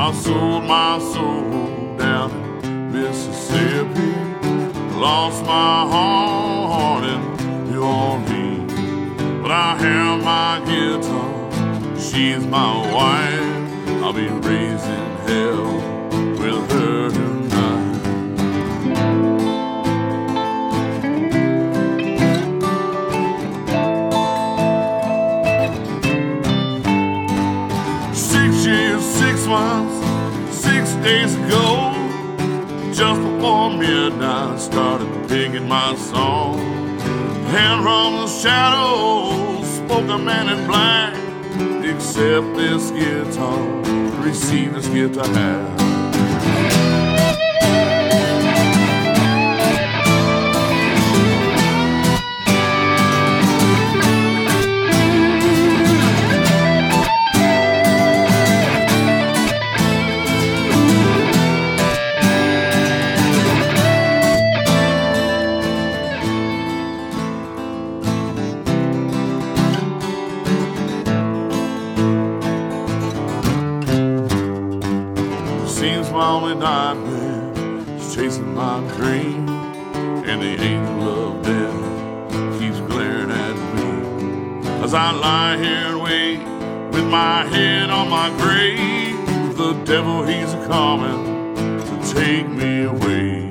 I sold my soul down in Mississippi, lost my heart in New Orleans. But I have my guitar, she's my wife. I'll be raising hell with her tonight. Months, 6 days ago, just before midnight, started picking my song. And from the shadows spoke a man in black. Accept this guitar, receive this gift I have. Seems my only nightmare is chasing my dream, and the angel of death keeps glaring at me as I lie here and wait with my head on my grave. The devil, he's coming to take me away.